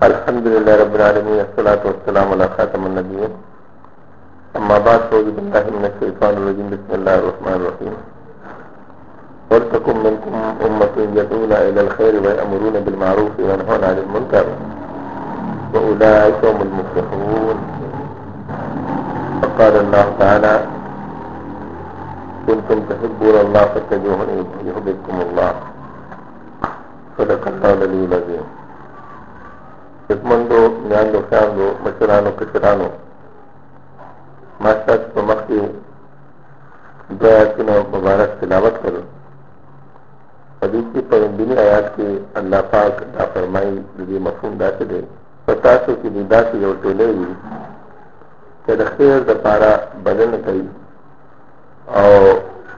अल्हम्दुलिल्लाह रब्बिल आलमीन अस्सलातु वस्सलामु अला खातमिन नबिय्यीन अम्मा बाद अऊज़ु बिल्लाहि मिनश शैतानिर रजीम बिस्मिल्लाहिर रहमानिर रहीम वलतकुम मिनकुम उम्मतुन यदऊना इलल खैरि व यअमुरूना बिल मारूफ व यनहौना अनिल मुनकर व उलाइका हुमुल मुफ्लिहून। क़ाल अल्लाहु तआला कुन्तुम तुहिब्बूनल्लाह फत्तबिऊनी युहब्बुकुमुल्लाह सदक़ल्लाहुल अलीयुल अज़ीम। हिकमंदो न्यानो ख्यालो मशरानो कशरानो मास्टर्स को मक्की दुआयातुन मुबारक तिलावत करो। हदीस की पविंदनी आयात के अल्लाह पाक दा फरमाई लगी मफहूम दाते दे पतासो की निदा से जो टोले हुई के खैर द पारा बदन कई और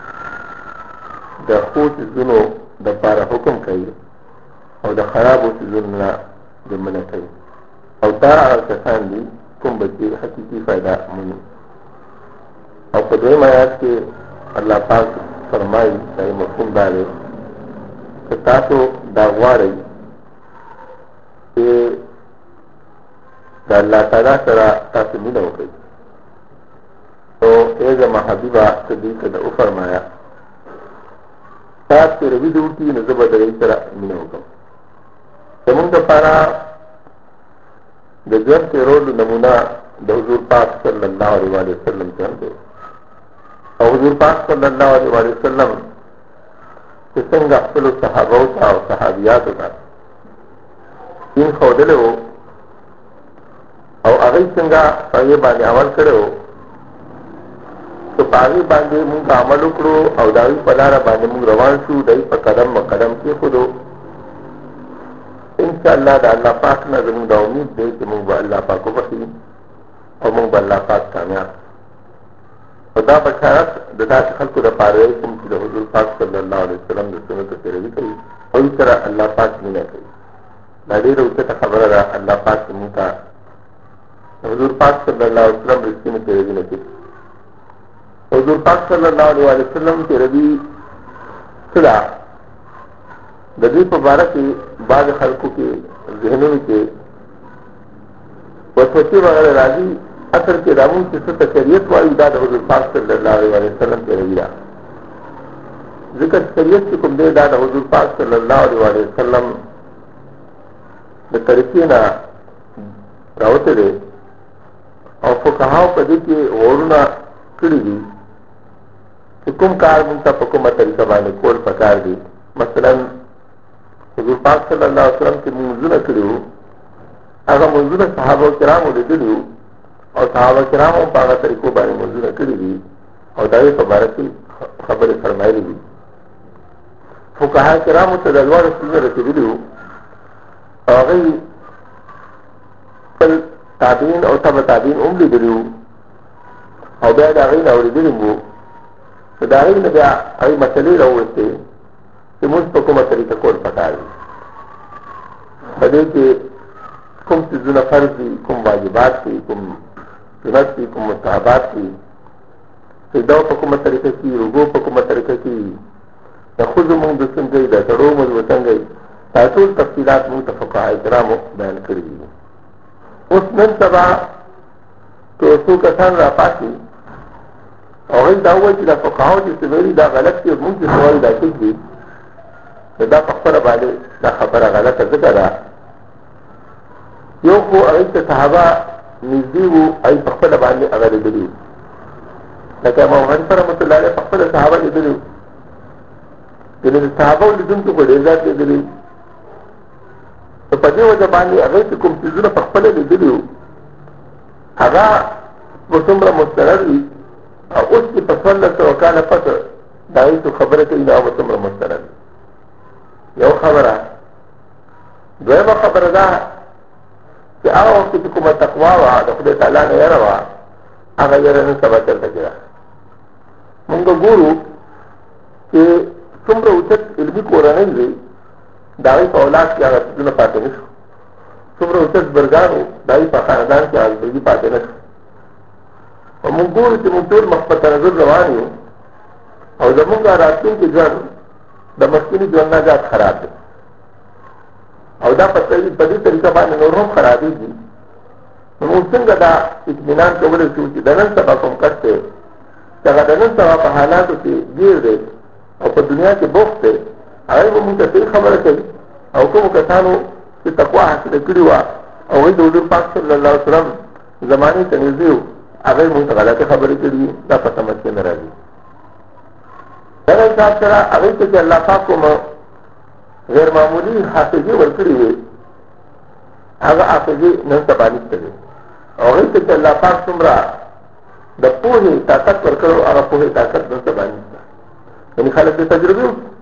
द खूत जुनो द पारा हुक्म कई और द खराब जुना जमन कई और दा कसान दी कुम बच्चे हकीकी फायदा मुनी और पदोम आयात के अल्लाह पाक फरमाई सही मफहूम दारे कि तातो दागवाड़ी के अल्लाह ताला सरा तातो मिला हो गई तो एज हबीबा सदीक द फरमाया ताज के रवि दूटी नजब दरी तरह मिला होगा जमुन का पारा गजब के रोड नमूना द हुजूर पाक सल्लल्लाहु अलैहि वसल्लम के अंदर और हुजूर पाक सल्लल्लाहु अलैहि वसल्लम के संग अफसल सहाबा और सहाबियात का इन खौदले हो और अगई संगा ये बाने अमल करे हो तो पागी बांधे मुंह का अमल उकड़ो और दावी पलारा बांधे मुंह रवान शू दई पर कदम के खुदो इंशाअल्लाह दा अल्लाह पाक ना जमुन दा उम्मीद दे कि मुंह अल्लाह पाक को बखी और मुंह अल्लाह पाक कामयाब खुदा बशारत ददा खल्क द पारे तुम की हुजूर पाक सल्लल्लाहु अलैहि वसल्लम द सुन्नत तेरे भी कही और इस तरह अल्लाह पाक ने कही नादी उसे खबर रहा अल्लाह पाक के मुंह का हुजूर पाक सल्लल्लाहु अलैहि वसल्लम रिश्ते में तेरे भी नहीं हुजूर पाक सल्लल्लाहु अलैहि वसल्लम तेरे भी खुदा गदीप मुबारक के बाद खल्कों के जहनों के वसवसे वगैरह राजी असल के रामू की शरीयत वाली दाद हुजूर पाक सल्लल्लाहु अलैहि वसल्लम के रविया जिक्र शरीयत की कुंदे दाद हुजूर पाक सल्लल्लाहु अलैहि वसल्लम द तरीके ना रावते दे और फुकहाओ पदी के ओरुना किड़ी दी हुकुम कार मुंता पकुमा तरीका बाने कोल पकार दी मसलन हुजूर पाक सल्लल्लाहु अलैहि वसल्लम की मुंजुना किड़ू अगर मुंजुना सहाबा किराम उड़े दिलू और सहाबा किराम पागा तरीकों बारे मुंजुना किड़ी दी और दावे मुबारक की खबर फरमाई दी फुकहा किराम तदलवा रसूल रखी दिलू और कल ताबीन और तब ताबीन उम्र दिलू और बैद आगई ना उड़े दिलू तो दाई ने ब्या आई मसले रहो से कि मुझ पकुमा तरीका कोल पकार दी बदे के कुम सिजुना फर्जी कुम वाजिबात की कुम सुनत की कुम मुस्तहबात की सिद्दो पकुमा तरीके की रुगो पकुमा तरीके की खुद मुंह दुसन गई दसड़ो मुझ वसन गई तातुल तफसीलात मुंह तफका इकराम बयान कर दी उस नन सबा तो उसको कसान रापाती और दावा की फकाओ जिससे मेरी दा गलत की मुंह की सवाल दाखिल की दा पक्कर वाले दा खबर गलत जिक्र यो को अगर सहाबा निजी वो आई पक्कर वाले अगर दिली लेकिन मोहन पर रहमतुल्लाह अलैह पक्कर सहाबा दिली जिन्हें सहाबा लिजुम को बड़ेजा दे दिली तो पदे वजह बानी अगर कुम चीजों पक्कर दिली अगा मुसम्र मुस्तरदी और उसकी पसंद से वकाल पत्र दाई तो खबर के ना मुसम्र मुस्तरदी यो खबर द्वैमा खबर दा कि आओ कि तुम तकवा वा खुद ताला ने रवा अगर यरन सब चलता गिरा मुंगो गुरु कि तुमरे उचित इल्मी को रनेंगे दाई का औलाद की अगर तुझे पाते नहीं तुमरे उचित बरगानो दाई का खानदान की आगे पाते नहीं और मुंगुर के मुंतूर मकबत नजर रवानी और जमुंगा रास्ते के जन द मस्किनी जो अन्ना जात खराब है او دا په دې طریقه باندې نور هم خرابېږي. نو موږ څنګه دا اطمینان کولی شو چې د نن سبا کوم کس دی چې هغه د نن سبا په حالاتو کې ګیر دی او په دنیا کې بوخت دی، هغوی به موږ ته صحیح خبره کوي. او کومو کسانو چې تقوا حاصله کړې وه او هغوی د حضور پاک صلی الله علیه وسلم زمانې ته نږدې وو، هغوی موږ ته غلطې خبرې کړي دي، دا په سمجھ کې نه راځي. دغه حساب سره هغوی ته چې الله پاک کوم غیر معمولي حافظې ورکړې وې، هغه حافظې نن سبا نشته دی. او هغوی ته چې الله پاک څومره د پوهې طاقت ورکړو، هغه پوهې طاقت نن سبا نشته. یعنې خلک د تجربې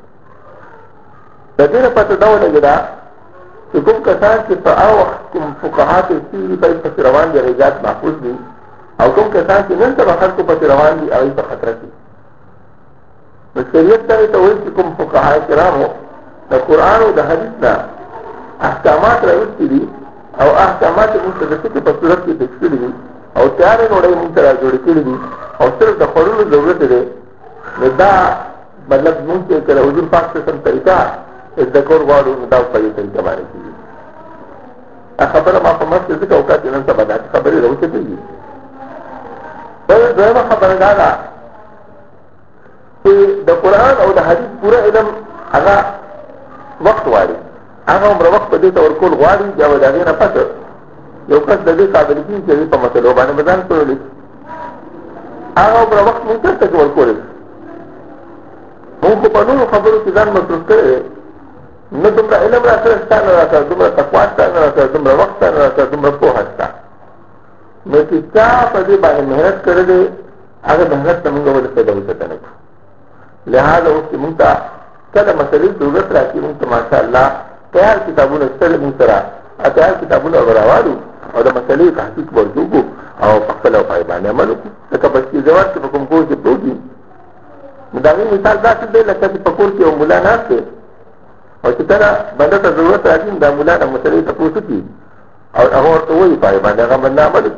د دې نه پته دا ولګېده چې کوم کسان چې په هغه وخت کوم فقها تېر دي باید پسې روان دي، غیجات محفوظ دي، او کوم کسان چې نن سبا خلکو پسې روان دي هغوی په خطره کې. نو شریعت دغې ته وایي چې کوم فقها کرامو د قرآن او د حدیث نه احکامات راوستي دي او احکامات یې موږ ته د فقه په صورت کې پیش کړي دي او تیارې نوړۍ موږ ته راجوړې کړي دي او صرف د خوړلو ضرورت دی. نو دا مطلب موږ چې که د حضور پاک قسم طریقه زده کول غواړو نو دا په دې طریقه باندې کېږي. دا خبره ما په مخکې ځکه وکړه چې نن سبا داسې خبرې راوچتېږي. دویمه خبره دا ده چې د قرآن او د حدیث پوره علم هغه وخت غواړي، هغه عمره وخت په دې ته ورکول غواړي بیا به د هغې نه پته یو کس د دې قابل کېږي چې هغې په مسلو باندې به ځان پوهولی شي. هغه عمره وخت موږ چېرته کې ورکولی شي. موږ خو په نورو خبرو کې ځان مصروف کړی دی، نه دومره علم را سره شته، نه را سره دومره تقوا شته، نه را سره دومره وخت شته، نه را سره دومره پوهه شته. نو چې چا په دې باندې محنت کړی دی هغه محنت ته موږ ولې فایده وچته نه کړو. لہذا اوس چې موږ ته کله مسلې ضرورت راشي موږ ته ماشاءالله تیار کتابونه شته دی، موږ سره تیار کتابونه راوالو او د مسلې تحقیق ورته وکړو او په خپله پای باندې عمل وکړو. لکه بچي زور چې په کوم کور کې پروت وي، نو د هغې مثال داسې دی لکه چې په کور کې یو ملا ناست دی او چې کله بنده ته ضرورت راځي نو دا ملا د مسلې تپوس وکړي او هغه ورته وایي پای باندې هغه بنده عمل وکړي.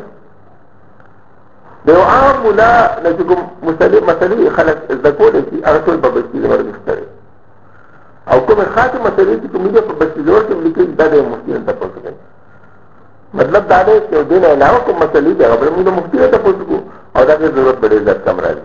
د یو عام ملا نه چې کوم مسلې خلک زده کولی شي هغه ټول په بچي زور نشته دی، او کومې خاصې مسلې چې کوم په بچي زور کې لیکلي دا د یو مفتي نه تپوس کوي. مطلب دا دی چې دې نه علاوه کوم مسلې دي هغه به موږ د مفتي نه تپوس کوو او دا کې ضرورت به ډېر زیات کم راځي.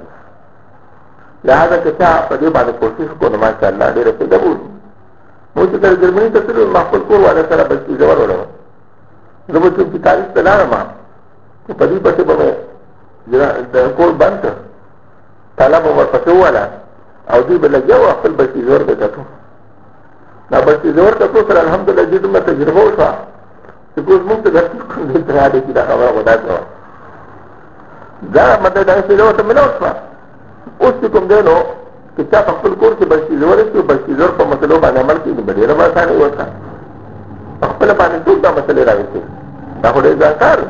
لہذا که چا په دې باندې کوشش وکړو نو ماشاءالله ډېره فایده به وکړي. موږ چې کله جرمني ته تللو ما خپل کور والا سره بچي زور وړم، زه به چونکې تاریخ ته لاړم نو په دې پسې به مې د کور بند کړ، تاله به ورپسې وواله او دوی به لګیا وو خپل بچي زور به کتو. دا بچي زور کتو سره الحمدلله دې دومره تجربه وشوه چې اوس موږ ته کوم دې ته راغلی چې دا خبره به داسې وه. دا مطلب دا فایده ورته میلاو شوه. اوس چې کوم دی نو که چا په خپل کور کې بچي زور شي، بچي زور په مسلو باندې عمل کوي نو به ډېره به اسانه ورته په خپله باندې ټول دا مسلې راوستي. دا خو ډېر ځان کار.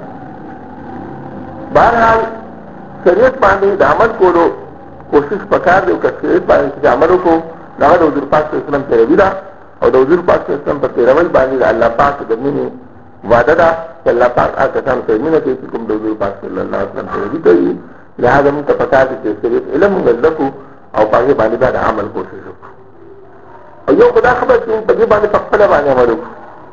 بهرحال شریعت باندې د عمل کولو کوشش پکار دی او که شریعت باندې چې عمل وکړو نو هغه د حضور پاک صلی الله علیه وسلم پیروي ده او د حضور پاک صلی الله علیه وسلم په پیروۍ باندې د الله پاک د مینې وعده ده چې الله پاک هغه کسانو ته مینه کوي چې کوم د حضور پاک صلی الله علیه وسلم پیروي کوي. لہذا موږ ته پکار دی چې شریعت علم موږ زده کړو او په هغې باندې بیا د عمل کوشش وکړو. او یو خو دا خبره چې موږ په دې باندې په خپله باندې عمل وکړو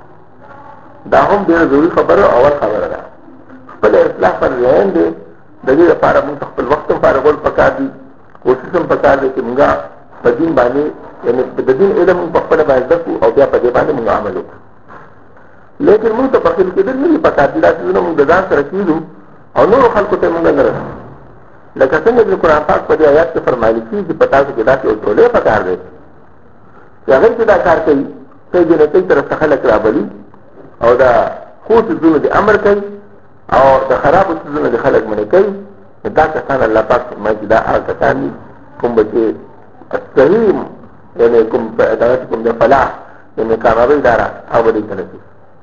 دا هم ډېره ضروري خبره او اول خبره ده. خپله اصلاح پر ذهن دی، د دې لپاره موږ خپل وخت هم فارغول پکار دي، کوشش هم پکار دی چې موږ په دین باندې یعنې د دین علم موږ په خپله باندې زده کړو او بیا په دې باندې موږ عمل وکړو. لیکن موږ ته بخیل کېدل نه دي پکار دي. دا څیزونه موږ د ځان سره کېږو او نورو خلکو ته موږ نه رسوو. لکه څنګه چې قرآن پاک په دې آیات کې فرمایلی کېږي چې په تاسو کې داسې یو ټولۍ پکار دی چې هغوی چې دا کار کوي ښې جنتۍ طرف ته خلک رابلي او د ښو څیزونو د امر کوي او د خرابو څیزونو د خلک منع کوي. دا کسان الله پاک فرمایي چې دا هغه کسان دي کوم به چې صحیح یعنې کوم د فلاح یعنې کامیابۍ لاره هغه به دوی ته نصیب.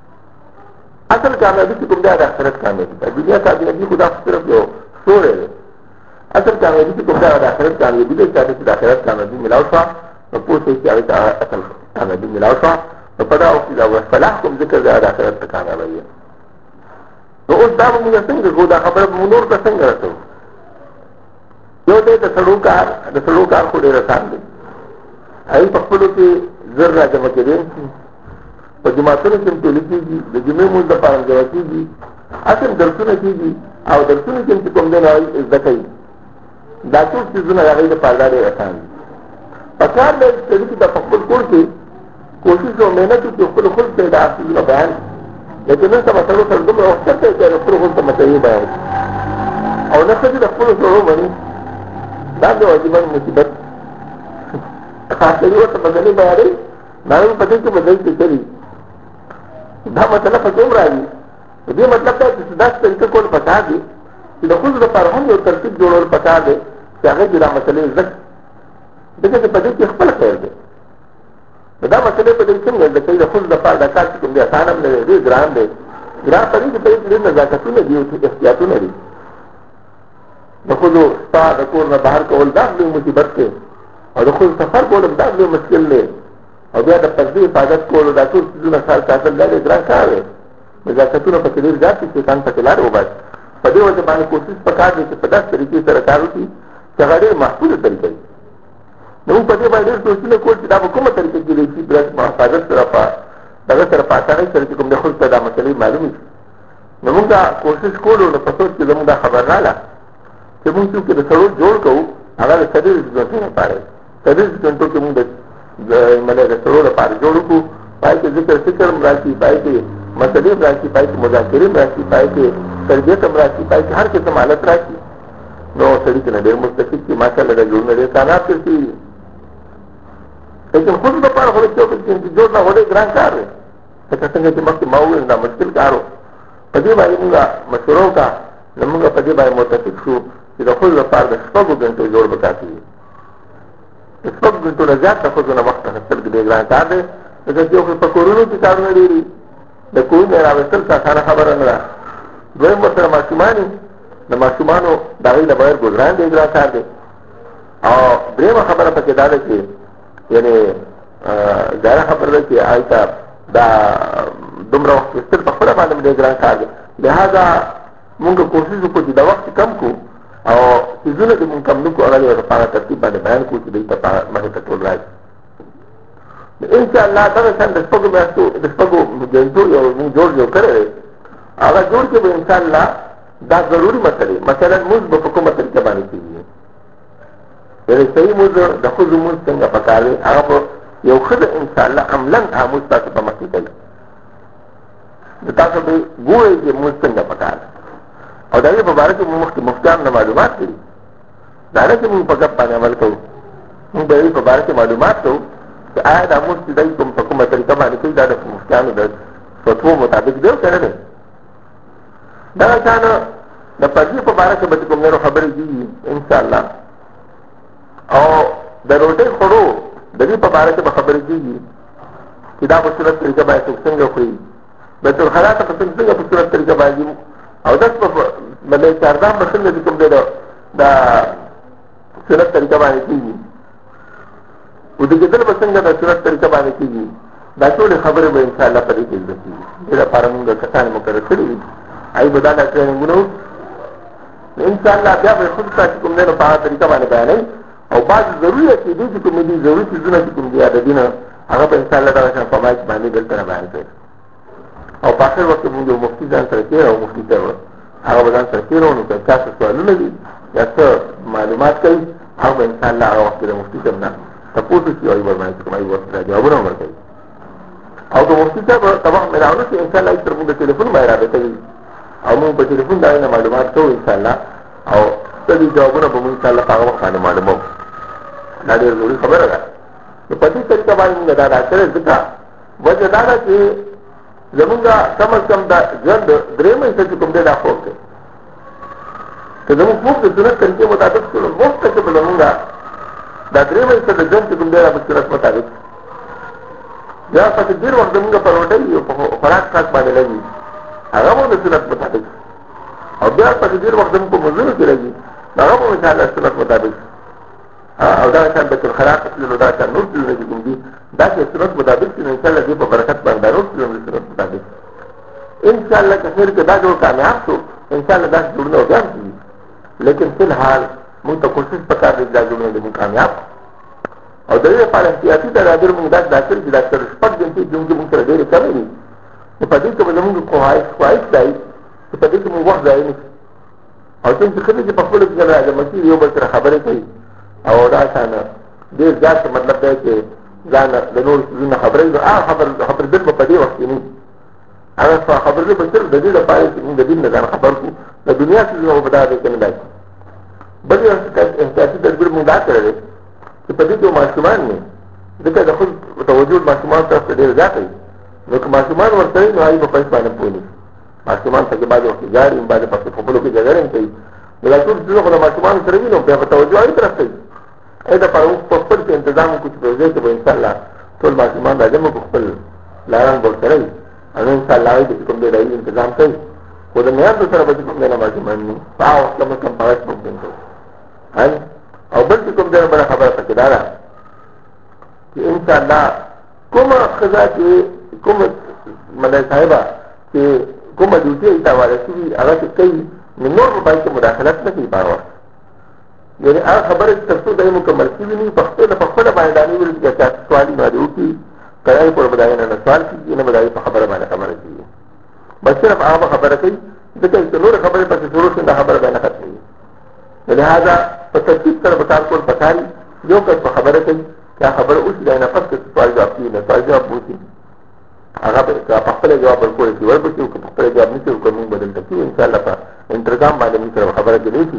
اصل کامیابي چې کوم دی د آخرت کامیابي ده. دنیا کامیابي خو دا صرف یو سوری دی. اصل کامیابي چې کوم دی د آخرت کامیابي دی. چا چې د آخرت کامیابي میلاو شوه نو پوه شئ چې هغې ته اصل کامیابي میلاو شوه. نو په دا وخت کې دا فلاح کوم ذکر دی د آخرت ته کامیابۍ. نو اوس دا به موږ څنګه کوو؟ دا خبره به موږ نور ته څنګه رسوو؟ یو دی د سړو کار خو ډېر اسان دی. هغوی په خپلو کې زر را جمع کېدی شي په جماعتونو کې هم ټولې کېږي، د جمعې مونځ دپاره هم جمع کېږي، هسې هم درسونه کېږي او درسونو کې هم چې کوم دی نو هغوی زده کوي. دا ټول څیزونه د هغوی دپاره دا ډېر اسان دي. پکار دی چې سړي چې دا په خپل کور کې کوشش او محنت وکړي، خپلو خلکو ته یې دا څیزونه بیان کړي. لیکن نن سبا سړو سره دومره وخت نشته چې د خپلو خلکو ته مسلې بیان کړي او نه ښځې د خپلو سړو مني. دا د عجیبه مصیبت سړي ورته مسلې بیانوي، ناروغ په دې کې بدل کې کوي. دا مسله په کوم راځي؟ د دې مطلب دا چې داسې طریقه کول پکار دي چې د ښځو لپاره هم یو ترتیب جوړول پکار دی چې هغې کې دا مسلې زده کړي، ځکه چې په دې کې خپل خیر دی. دا مسلې په دې څنګه زده کوي؟ د ښځو لپاره دا کار چې کوم دی اسان هم نه دی، ډېر ګران دی. ګران په دې چې په دې کې ډېر نزاکتونه دي او احتیاطونه دي. د ښځو شپه د کور نه بهر کول دا لوی مصیبت دی او د ښځو سفر کول هم دا لوی مشکل دی او بیا د پردې حفاظت کول دا ټول څیزونه خیال ساتل دا ډېر ګران کار دی. نزاکتونه پکې ډېر زیات دي، شیطان پکې لارې وباسي. په دې وجه باندې کوشش پکار دی چې په داسې طریقې سره کار وکړي چې هغه ډېر محفوظه طریقه وي. نو موږ په دې باندې ډېر سوچونه کول چې دا په کومه طریقه کېدی شي په حفاظت سره په دغه سره په اسانۍ سره چې کوم د ښځو ته دا مسلې معلومې شي. نو موږ دا کوشش کولو نو په سوچ کې زموږ دا خبر راغله چې موږ چونکې د سړو جوړ کوو هغه د 40 ګنټو لپاره 40 ګنټو کې موږ د سړو لپاره جوړ کړو. پای کې ذکر فکر هم راشي، پای کې مسلې هم راشي، پای کې مذاکرې هم راشي، پای کې تربیت هم راشي، پای کې هر قسم حالت راشي. نو سړي کې نه ډېر مستفید شي، ماشاءالله دا جوړونه ډېر کامیاب شي. لیکن ښځو لپاره خو چې جوړ نه ډېر ګران کار دی، لکه څنګه چې مخکې ما وویل دا مشکل کار و. په دې باندې موږ مشوره وکړه، نو موږ په دې باندې متفق شو چې د ښځو لپاره د 6 ګنټو جوړ به کافي وي. د 6 ګنټو نه زیات د ښځو نه وخت اخیستل ډېر ګران کار دی، ځکه چې یو خو په کورونو کې کارونه ډېر دي، د کورونو نه راوستل اسانه خبره نه ده. دویم ورسره ماشومان دي، د ماشومانو د هغوی نه بغیر ګزران ډېر ګران کار دی. او درېیمه خبره پکې دا ده چې یعنې ظاهره خبره ده چې هلته دا دومره وخت اخیستل په خپله باندې ډېر ګران کار دی. لهذا مونږ کوشش وکړو چې دا وخت کم کړو او څیزونه چې مونږ کم نه کړو هغه یې په ترتیب باندې بیان کړو چې دوی ته مخې ته ټول راشي. انشاءالله دغه شان د 6 میاشتو د 6 ګنټو یو مونږ جوړ کړی دی. هغه جوړ کې به انشاءالله دا ضروري مسلې مثلا مونځ به په کومه طریقه باندې کېږي، یعنې صحیح مونځ د ښځو مونځ څنګه پکار دی هغه به یو ښځه انشاءالله عملاً هغه مونځ تاسو په مخکې کوي. نو تاسو به ګورئ چې مونځ څنګه پکار دی او د هغې په باره کې مونږ مخکې مفتیانو نه معلومات کړي. دا نه چې مونږ په ګپ باندې عمل کوو، مونږ به هغې په باره کې معلومات کوو چې آیا دا مونځ چې دی په کومه طریقه باندې کوي دا د مفتیانو د فتوو مطابق دی که نه دی. دغه شان د پردې په باره کې به چې کوم نورو خبرې کېږي انشاءالله، او د روټۍ خوړو د دې په باره کې به خبرې کېږي چې دا په صورت طریقه باندې څوک څنګه خوري، بیت الخلا ته په څنګه په صورت طریقه باندې او داس په باندې چاردام به څنګه چې کوم دی دا صورت طریقه باندې کېږي، ودګېدل به څنګه د صورت طریقه باندې کېږي. دا ټولې خبرې به انشاءالله په دې کې زده کېږي. دې لپاره مونږ کسان مقرر کړي دي، هغوی به دا ټرېننګونه وکړي. انشاءالله بیا به خود ته چې کوم دی نو په هغه طریقه باندې بیانوي او بعض ضروري عقیدې چې کومې دي، ضروري څیزونه چې کوم دي د دین هغه به انشاءالله دغه شان په مایک باندې دلته نه بیان کوي. او په آخر وخت کې مونږ یو مفتي ځان سره کېږي او مفتي صاحب هغه به ځان سره کېږي نو که چا څه سوالونه دي یا څه معلومات کوي هغه به انشاءالله هغه وخت کې د مفتي صاحب نه تپوس وشي او یې ورباندې چې کوم هغوی ورسره جوابونه هم ورکوي. او که مفتي صاحب ته وخت میلاونه شي انشاءالله هغوی سره مونږ د ټلیفون باندې رابطه کوي او مونږ په ټلیفون د هغوی نه معلومات کوو انشاءالله او څه دي جوابونه به مونږ انشاءالله په هغه وخت باندې معلوموو. دا ډېر ضروري خبره ده. نو په دې طریقه باندې مونږ دا ډاکټر ځکه وجه دا ده چې زمونږ کم از کم د ژوند 3 حصه چې کوم دی دا خوب دی. که زمونږ خوب د سنت طریقې مطابق شو نو وروسته کې به زمونږ دا 3 حصه د ژوند چې کوم دی دا په سنت مطابق بیا پسې ډېر وخت زمونږ په روټۍ او په خوراک خاص باندې لګي هغه به د سنت مطابق او بیا پسې ډېر وخت زمونږ په مزونو کې لګي هغه به انشاءالله سنت مطابق او دا شان بیت الخلا ته تللو دا شان نور څیزونه چې کوم دي دا چې سنت مطابق شي نو انشاءالله دې په برکت باندې نور څیزونه د سنت مطابق انشاءالله که خیر که دا جوړ کامیاب شو انشاءالله داسې جوړونه بیا هم کېږي. لیکن فی الحال مونږ ته کوشش پکار دی چې دا جوړونه دې مونږ کامیاب او د دې لپاره احتیاطي تدابیر مونږ داسې دا کړي چې ډاکټر 6 ګنټې چې مونږ سره ډېرې کمې دي په دې کې به زمونږ خواهش دی چې په دې کې مونږ وخت ضایع نه کړي او څنګه چې ښځې چې په خپلو کې راجمع کېږي یو بل سره خبرې کوي او دا شانه ډېر زیات مطلب دی چې ځان د نورو څیزونو خبرې نو هغه خبرېدل به په دې وخت کې نه هغه خبرېدل به صرف د دې لپاره چې مونږ د دین نه ځان خبر کړو د دنیا څیزونه به په دغه ځای کې نه دی بل یو احتیاطي تدبیر مونږ دا کړی دی چې په دې کې ماشومان نه ځکه د خود توجه ماشومان طرف ته ډېر زیات وي نو که ماشومان ورسره نو هغوی به په هېڅ باندې پوه نه شي ماشومان ته کې بعضې وخت ژاړي بعضې په خپلو کې جګړې هم کوي نو دا ټول څیزونه خو د ماشومانو سره وي نو بیا به توجه هغوی طرف ته وي هغې دپاره موږ په خپل کې انتظام وکړو چې په یو ځای کې به انشاءالله ټول ماشومان راجمع کړو خپل پلاران به ورسره وي او انشاءالله هغوی به چې کوم دی د هغوی انتظام کوي خو د میندو سره به چې کوم دی نه ماشومان نه په هغه وخت کم از کم په هغه ممکن کوو او بل چې کوم دی بله خبره پکې دا ده چې انشاءالله کومه ښځه چې کومه ملای صاحبه چې کومه ډیوټي یې ته حواله شوي هغه چې کوي نو نور په باندې مداخلت نه کوي په هغه وخت یعنې هغه خبره چې تر څو دا یې مکمل شوي نه وي په خپله باندې دا نه ویل چې چا سوال یې باندې وکړي که هغې پورې به د هغې نه سوال کېږي نه به د هغې په خبره باندې خبره کېږي بس صرف هغه به خبره کوي ځکه چې نورې خبرې پسې شروع شي دا خبره به نه ختمېږي نو لهذا په ترتیب سره به کار کول پکار وي یو کس په خبره کوي که خبره وشي د نه پس که سوال جواب کېږي نه سوال جواب وشي هغه به په خپله جواب ورکولی شي ورپسې وکړو په خپله جواب نه شي وکړو مونږ به دلته کېږو انشاءالله په انتظام باندې مونږ سره خبره کېدی شي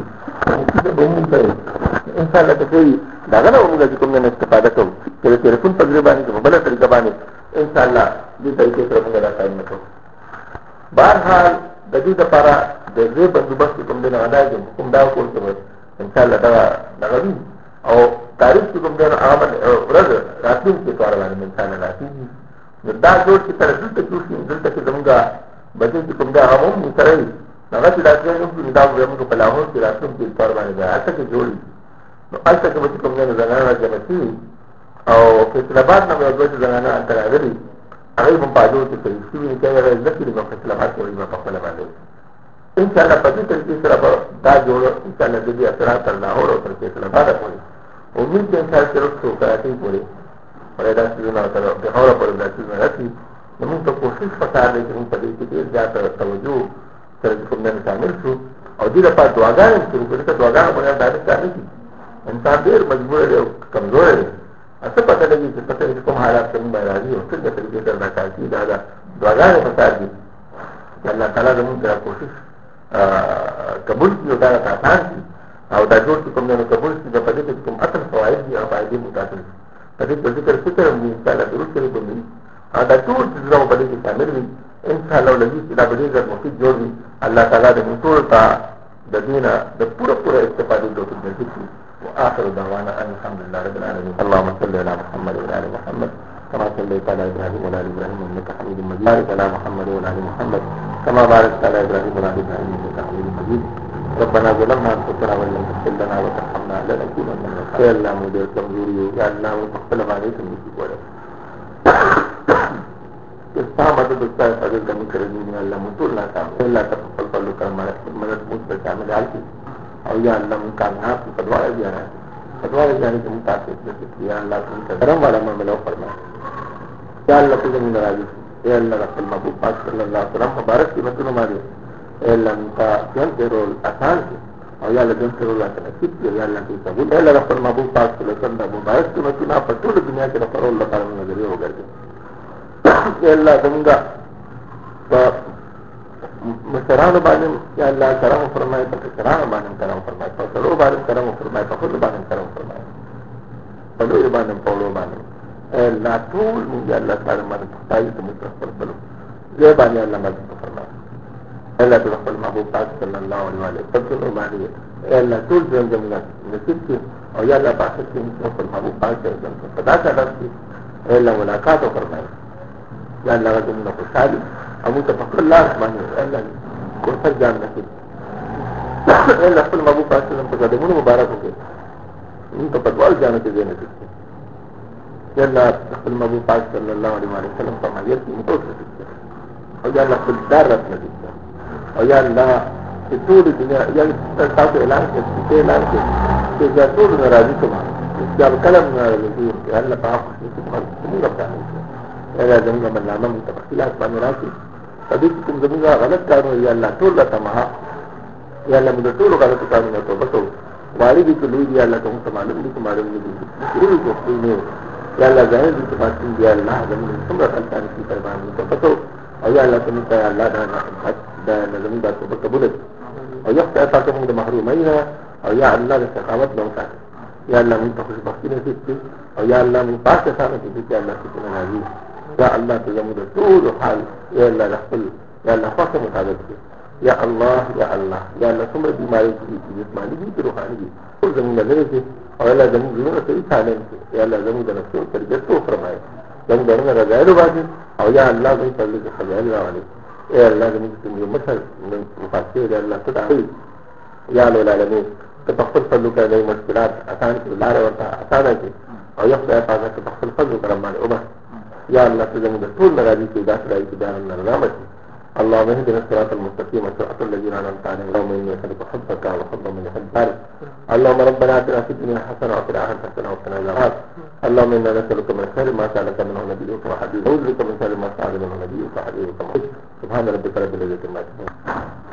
انشاءالله که کوي د هغه نه به مونږ چې کوم نه استفاده کوو چې د تلیفون په ځای باندې په بله طریقه باندې انشاءالله دې طریقې سره مونږ دا کار نه کوو بهرحال د دې دپاره د ځای بندوبست چې کوم دی نه دا چې کوم دا وکړو چې انشاءالله دغه وي او تاریخ چې کوم دی نو هغه ورځ راتلونکي اتوار باندې انشاءالله راتلېږي نو دا جوړ چې سره دلته کې وشي دلته کې زمونږ بچې چې کوم دی هغه هم سره وي هغه چې راتللی نه کړو نو دا به زمونږ په لاهور کې راتلونکي اتوار باندې به هلته کې جوړ وي نو هلته کې به چې کوم دی نو زنانه راجمع شوي او فیصل آباد نه به یو دوه زنانه هلته راغلي هغوی به په حاجو کې کوي شوي چې هغه زده کړي نو فیصل آباد کې به په خپله باندې انشاءالله په دې طریقې سره به دا جوړ انشاءالله د دې اثرات تر لاهور او تر فیصل آباده پورې امید چې انشاءالله چې رسو کراچۍ پورې اور دا چیزونه سره پېښوره پورې دا چیزونه رسي نو موږ ته کوشش پکار دی چې موږ په دې کې ډېر زیاته توجه سره چې کوم دی شامل شو او دې لپاره دعاګانې هم شروع کړو ځکه دعاګانو بغیر دا نه کار نه کېږي انسان ډېر مجبور دی او کمزوری دی څه پته لګي چې پته چې کوم حالات ته موږ باندې راځي او څنګه طریقې سره دا کار کېږي دا دعاګانې پکار دي چې الله تعالی زموږ سره کوشش قبول کړي او دا راته اسان کړي او دا جوړ چې کوم دی نو قبول شي د په دې کې کوم اصل فواید دي هغه فایدې مو حاصل شي په دې په ذکر فکر مو انشاءالله درود شریف ومني دا ټول څیزونه په دې کې شامل وي انشاءالله ولګي چې دا به ډېر مفید جوړ وي الله تعالی د موږ ټولو ته د دینه د پوره استفادې توفیق نصیب کړي واخر دعوانا ان الحمد لله رب العالمين اللهم صل على محمد وعلى ال محمد كما صليت على ابراهيم وعلى ال ابراهيم انك حميد مجيد بارك على محمد وعلى ال محمد كما باركت على ابراهيم وعلى ال ابراهيم انك حميد مجيد ربنا ظلمنا انفسنا وان لم تغفر لنا وترحمنا لنكونن من الخاسرين يا الله مو دې کمزوري يا الله په خپل باندې څه نشي کولای استعمال مدد استعمال فضل کمی کردی یا اللہ منطور لا کام اللہ تفضل فضل کرم مدد مجھ شامل عالتی اور یا اللہ من کامیاب کی فدوارہ دیا رہا ہے فدوارہ جانے کے متاثر یا اللہ تم کا کرم والا معاملہ فرما یا اللہ تجھے من راضی اے اللہ رسول محبوب پاک صلی اللہ علیہ وسلم مبارک کی مدد ہماری اے اللہ ان کا جن کے رول آسان سے اور یا اللہ جن کے رول آسان نصیب کیا یا اللہ کی قبول اے اللہ رسول محبوب پاک صلی اللہ علیہ وسلم مبارک کی مدد پر طول دنیا کے رسول اللہ تعالی میں نظریہ ہو گئے یا اللہ زمونږ په مشرانو باندې یا الله کرم فرمایي په کشرانو باندې کرم فرمایي په ټولو باندې کرم فرمایي په ټولو باندې کرم فرمایي په لوی باندې په ټولو باندې الله ټول موږ الله تعالی باندې پای ته متفق بلو یې باندې الله مدد فرمایي الله تعالی خپل محبوب پاک صلی الله علیه وسلم باندې الله ټول زموږ نصیب کړي او یا الله پاک چې خپل محبوب پاک صلی الله علیه وسلم صدا کړي الله ملاقات فرمایي یا اللہ کا تم نے خوشحالی ابو تفکر اللہ رحمانی اللہ کو سر جان رکھے اللہ اپنے محبوب پاک صلی اللہ علیہ وسلم پر قدمون مبارک ہو گئے ان کا پدوال جانے کے دینے سکتے یا اللہ اپنے محبوب پاک صلی اللہ علیہ وسلم پر مہیت کی مطور سے سکتے اور یا اللہ اپنے دار رکھنا سکتے اور یا اللہ کہ طول دنیا یا اس اعلان کے اعلان کے یا طول ناراضی کما جب قلم ناراضی کہ اللہ پاک خوشی سے تمہیں رب جانے یا زمونږ منامه موږ ته په خلاف باندې راکړي په دې کې کوم زمونږ غلط کارونه یا الله ټول راته معاف یا الله موږ د ټولو غلطو کارونه توبه کوو غواړي دي چې لوی دي الله ته موږ ته معلوم دي چې معلوم نه دي ټول کوښښ نه یا الله ظاهر دي چې باطن دي الله زمونږ څومره غلطان دي پر باندې توبه کوو او یا الله ته موږ ته الله دا زمونږ د توبه قبول کړي او يخطئ پاکه موږ د محرومین او یا الله د سخاوت نه وکړي یا الله موږ ته خوشبختي نصیب کړي او یا الله موږ پاک کسانو کې چې الله څخه راضي یا الله ته زموږ د ټول حال یا الله خپل یا الله خاصه مطابق کړي یا الله یا الله یا الله څومره بیماری دي چې جسماني دي چې روحاني دي ټول زموږ لري چې او الله زموږ زړه ته سالم کړي یا الله زموږ د نفسو تربیت تو فرمایي زموږ دغه رضایت باندې او یا الله زموږ په دې خیال راوړي اے الله زموږ څنګه مثال مفسر الله تعالی یا العالمین ته خپل فضل کوي مشکلات آسان کړي لار ورته آسان کړي او یو خدای پاک ته خپل فضل کرم باندې او یا الله ته زموږ ټول راضي چې دا سره چې دا نه رحمت اللهم اهدنا الصراط المستقيم صراط الذين انعمت عليهم اللهم اني اسالك حبك وحب من يحبك اللهم ربنا اتنا في الدنيا حسنه وفي الاخره حسنه وقنا عذاب النار اللهم انا نسالك من خير ما سالك منه نبيك وحبيبك ونعوذ بك من شر ما استعاذ منه نبيك وحبيبك سبحان ربك رب العزه عما يصفون